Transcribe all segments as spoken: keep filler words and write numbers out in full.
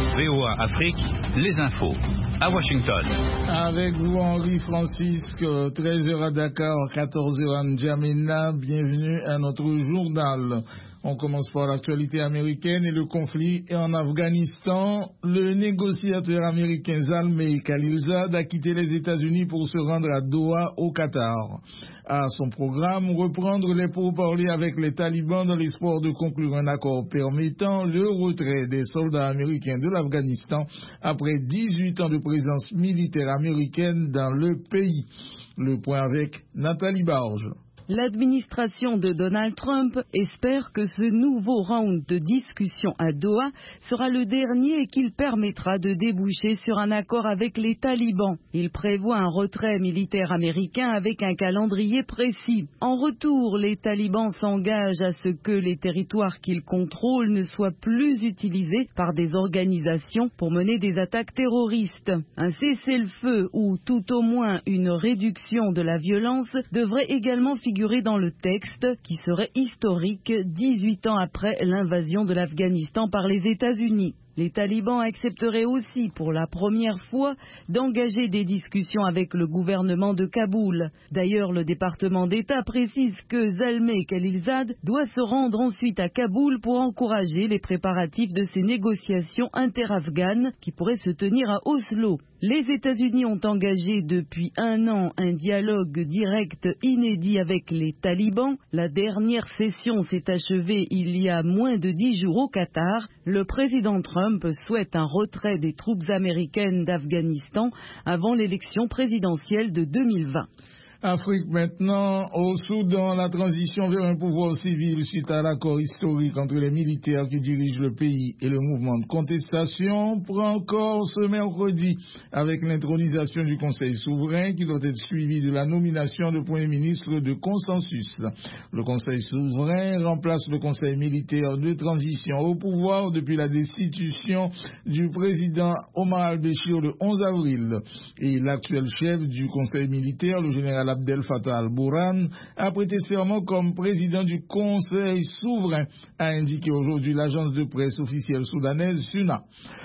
V O A Afrique, les infos. À Washington. Avec vous, Henri Francisque, treize heures à Dakar, quatorze heures à N'Djamena. Bienvenue à notre journal. On commence par l'actualité américaine et le conflit en Afghanistan. Le négociateur américain Zalmay Khalilzad a quitté les États-Unis pour se rendre à Doha, au Qatar. À son programme, reprendre les pourparlers avec les talibans dans l'espoir de conclure un accord permettant le retrait des soldats américains de l'Afghanistan après dix-huit ans de présence militaire américaine dans le pays. Le point avec Nathalie Barge. L'administration de Donald Trump espère que ce nouveau round de discussion à Doha sera le dernier et qu'il permettra de déboucher sur un accord avec les talibans. Il prévoit un retrait militaire américain avec un calendrier précis. En retour, les talibans s'engagent à ce que les territoires qu'ils contrôlent ne soient plus utilisés par des organisations pour mener des attaques terroristes. Un cessez-le-feu ou tout au moins une réduction de la violence devrait également figurer dans le texte, qui serait historique dix-huit ans après l'invasion de l'Afghanistan par les États-Unis. Les talibans accepteraient aussi pour la première fois d'engager des discussions avec le gouvernement de Kaboul. D'ailleurs, le département d'État précise que Zalmay Khalilzad doit se rendre ensuite à Kaboul pour encourager les préparatifs de ces négociations inter-afghanes qui pourraient se tenir à Oslo. Les États-Unis ont engagé depuis un an un dialogue direct inédit avec les talibans. La dernière session s'est achevée il y a moins de dix jours au Qatar. Le président Trump souhaite un retrait des troupes américaines d'Afghanistan avant l'élection présidentielle de deux mille vingt. Afrique maintenant, au Soudan, la transition vers un pouvoir civil suite à l'accord historique entre les militaires qui dirigent le pays et le mouvement de contestation prend corps ce mercredi avec l'intronisation du Conseil souverain qui doit être suivi de la nomination de Premier ministre de consensus. Le Conseil souverain remplace le Conseil militaire de transition au pouvoir depuis la destitution du président Omar al-Béchir le onze avril. Et l'actuel chef du Conseil militaire, le général Abdel Fattah al-Burhan, a prêté serment comme président du Conseil souverain, a indiqué aujourd'hui l'agence de presse officielle soudanaise SUNA.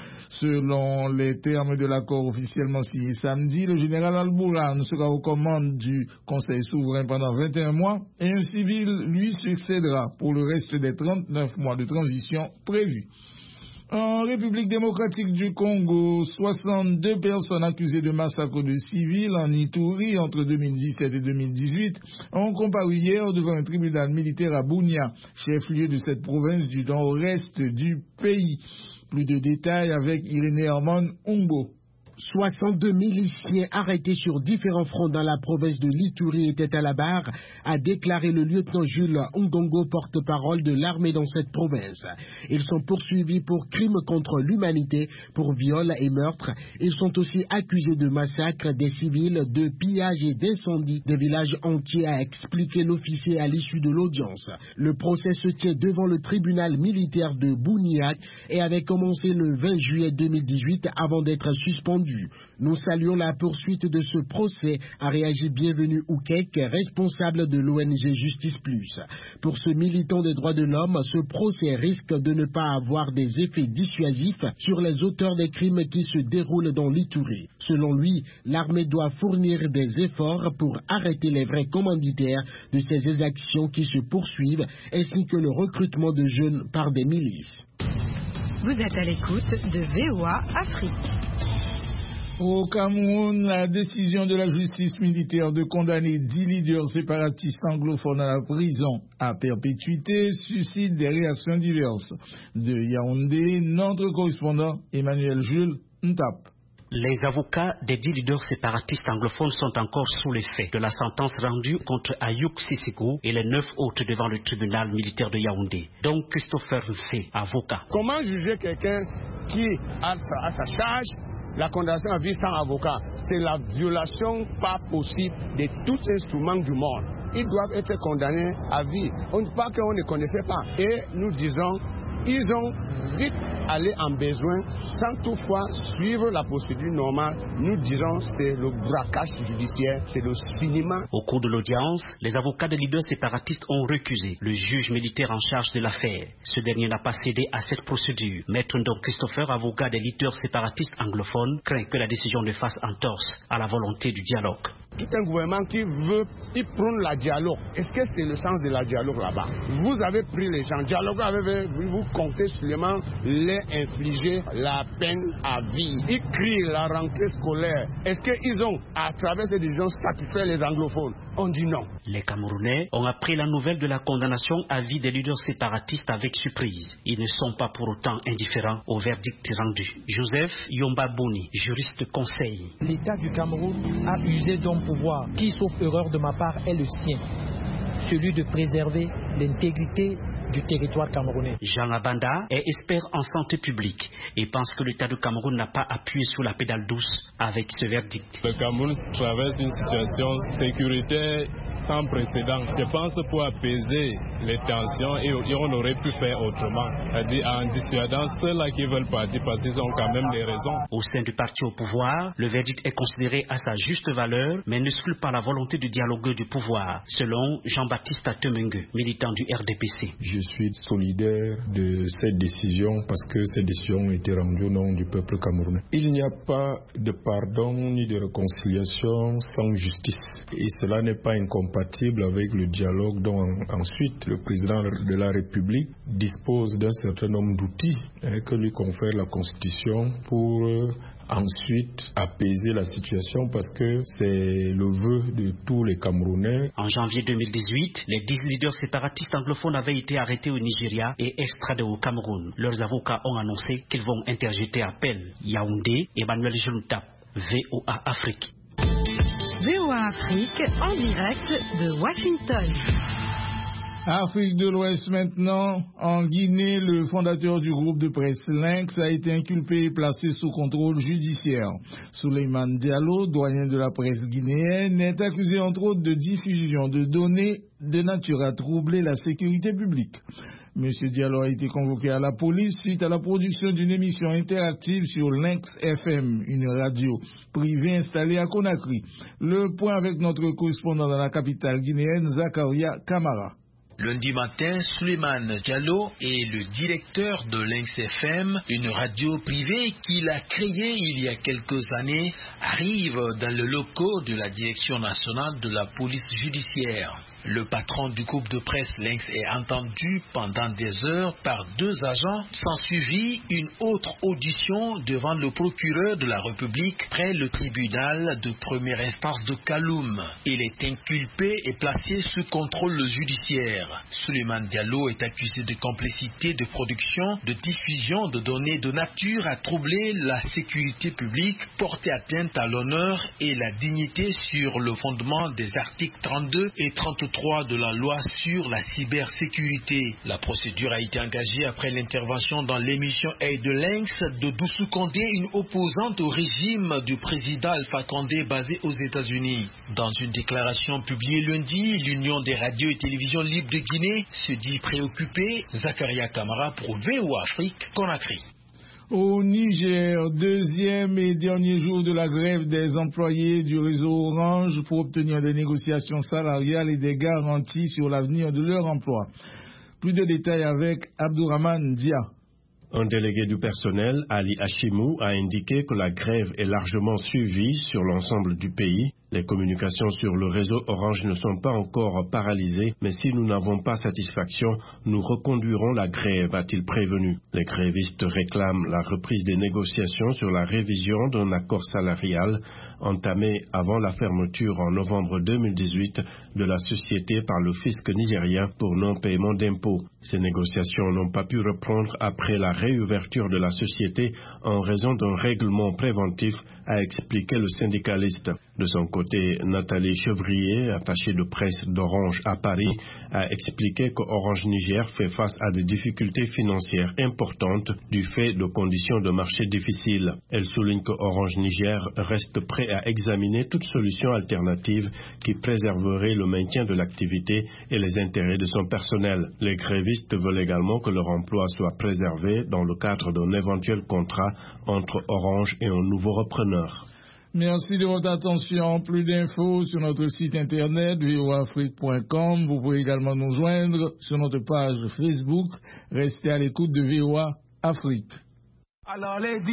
Selon les termes de l'accord officiellement signé samedi, le général al-Burhan sera aux commandes du Conseil souverain pendant vingt et un mois et un civil lui succédera pour le reste des trente-neuf mois de transition prévus. En République démocratique du Congo, soixante-deux personnes accusées de massacre de civils en Ituri entre deux mille dix-sept et deux mille dix-huit ont comparu hier devant un tribunal militaire à Bunia, chef-lieu de cette province du nord-est du pays. Plus de détails avec Irénée Herman Umbo. soixante-deux miliciens arrêtés sur différents fronts dans la province de l'Ituri étaient à la barre, a déclaré le lieutenant Jules Ngongo, porte-parole de l'armée dans cette province. Ils sont poursuivis pour crimes contre l'humanité, pour viol et meurtre. Ils sont aussi accusés de massacre des civils, de pillage et d'incendie des villages entiers, a expliqué l'officier à l'issue de l'audience. Le procès se tient devant le tribunal militaire de Bouniac et avait commencé le vingt juillet deux mille dix-huit avant d'être suspendu. Nous saluons la poursuite de ce procès, a réagi Bienvenu Oukek, responsable de l'O N G Justice Plus. Pour ce militant des droits de l'homme, ce procès risque de ne pas avoir des effets dissuasifs sur les auteurs des crimes qui se déroulent dans l'Ituri. Selon lui, l'armée doit fournir des efforts pour arrêter les vrais commanditaires de ces exactions qui se poursuivent, ainsi que le recrutement de jeunes par des milices. Vous êtes à l'écoute de V O A Afrique. Au Cameroun, la décision de la justice militaire de condamner dix leaders séparatistes anglophones à la prison à perpétuité suscite des réactions diverses. De Yaoundé, notre correspondant Emmanuel Jules Ntap. Les avocats des dix leaders séparatistes anglophones sont encore sous l'effet de la sentence rendue contre Ayouk Sissigou et les neuf autres devant le tribunal militaire de Yaoundé, dont Christopher Nfé, avocat. Comment juger quelqu'un qui a à sa charge la condamnation à vie sans avocat? C'est la violation pas possible de tous les instruments du monde. Ils doivent être condamnés à vie. On ne dit pas qu'on ne connaissait pas. Et nous disons ils ont vite allé en besoin sans toutefois suivre la procédure normale. Nous disons c'est le braquage judiciaire, c'est le finiment. Au cours de l'audience, les avocats des leaders séparatistes ont recusé le juge militaire en charge de l'affaire. Ce dernier n'a pas cédé à cette procédure. Maître Ndong Christopher, avocat des leaders séparatistes anglophones, craint que la décision ne fasse entorse à la volonté du dialogue. Tout un gouvernement qui veut, qui prône la dialogue. Est-ce que c'est le sens de la dialogue là-bas? Vous avez pris les gens, dialogue avec vous, comptez seulement les infliger la peine à vie. Ils crient la rentrée scolaire. Est-ce qu'ils ont, à travers ces décisions, satisfait les anglophones? On dit non. Les Camerounais ont appris la nouvelle de la condamnation à vie des leaders séparatistes avec surprise. Ils ne sont pas pour autant indifférents au verdict rendu. Joseph Yomba Bouni, juriste conseil. L'État du Cameroun a usé d'un pouvoir qui, sauf erreur de ma part, est le sien. Celui de préserver l'intégrité du territoire camerounais. Jean Abanda est expert en santé publique et pense que l'État du Cameroun n'a pas appuyé sur la pédale douce avec ce verdict. Le Cameroun traverse une situation sécuritaire sans précédent. Je pense pour apaiser les tensions et on aurait pu faire autrement. C'est-à-dire en dissuadant ceux-là qui veulent partir parce qu'ils ont quand même des raisons. Au sein du parti au pouvoir, le verdict est considéré à sa juste valeur mais n'exclut pas la volonté du dialogueur du pouvoir, selon Jean-Baptiste Temengue, militant du R D P C. Je suis solidaire de cette décision parce que cette décision a été rendue au nom du peuple camerounais. Il n'y a pas de pardon ni de réconciliation sans justice. Et cela n'est pas incompatible avec le dialogue dont ensuite le président de la République dispose d'un certain nombre d'outils hein, que lui confère la Constitution pour euh, ensuite apaiser la situation parce que c'est le vœu de tous les Camerounais. En janvier deux mille dix-huit, les dix leaders séparatistes anglophones avaient été arrêtés au Nigeria et extradés au Cameroun. Leurs avocats ont annoncé qu'ils vont interjeter appel. Yaoundé, Emmanuel Jeloutap, V O A Afrique. V O A Afrique en direct de Washington. Afrique de l'Ouest maintenant. En Guinée, le fondateur du groupe de presse Lynx a été inculpé et placé sous contrôle judiciaire. Souleymane Diallo, doyen de la presse guinéenne, est accusé entre autres de diffusion de données de nature à troubler la sécurité publique. Monsieur Diallo a été convoqué à la police suite à la production d'une émission interactive sur Lynx F M, une radio privée installée à Conakry. Le point avec notre correspondant dans la capitale guinéenne, Zakaria Kamara. Lundi matin, Souleymane Diallo est le directeur de Lynx F M, une radio privée qu'il a créée il y a quelques années, arrive dans le locaux de la Direction nationale de la police judiciaire. Le patron du groupe de presse Lynx est entendu pendant des heures par deux agents. S'ensuivit une autre audition devant le procureur de la République près le tribunal de première instance de Kaloum. Il est inculpé et placé sous contrôle judiciaire. Souleymane Diallo est accusé de complicité de production, de diffusion de données de nature à troubler la sécurité publique, porter atteinte à l'honneur et la dignité sur le fondement des articles trente-deux et trente-trois de la loi sur la cybersécurité. La procédure a été engagée après l'intervention dans l'émission Aide de Lynx de Doussou Condé, une opposante au régime du président Alpha Condé basé aux États-Unis. Dans une déclaration publiée lundi, l'Union des radios et télévisions libres de Guinée se dit préoccupée. Zakaria Kamara pour V O A Afrique, Conakry. Au Niger, deuxième et dernier jour de la grève des employés du réseau Orange pour obtenir des négociations salariales et des garanties sur l'avenir de leur emploi. Plus de détails avec Abdourahmane Dia. Un délégué du personnel, Ali Hachimou, a indiqué que la grève est largement suivie sur l'ensemble du pays. Les communications sur le réseau Orange ne sont pas encore paralysées, mais si nous n'avons pas satisfaction, nous reconduirons la grève, a-t-il prévenu. Les grévistes réclament la reprise des négociations sur la révision d'un accord salarial entamé avant la fermeture en novembre deux mille dix-huit de la société par le fisc nigérien pour non-paiement d'impôts. Ces négociations n'ont pas pu reprendre après la réouverture de la société en raison d'un règlement préventif a expliqué le syndicaliste. De son côté, Nathalie Chevrier, attachée de presse d'Orange à Paris, a expliqué que Orange Niger fait face à des difficultés financières importantes du fait de conditions de marché difficiles. Elle souligne que Orange Niger reste prêt à examiner toute solution alternative qui préserverait le maintien de l'activité et les intérêts de son personnel. Les grévistes veulent également que leur emploi soit préservé dans le cadre d'un éventuel contrat entre Orange et un nouveau repreneur. Merci de votre attention. Plus d'infos sur notre site internet v o afrique point com. Vous pouvez également nous joindre sur notre page Facebook. Restez à l'écoute de V O A Afrique. Alors, les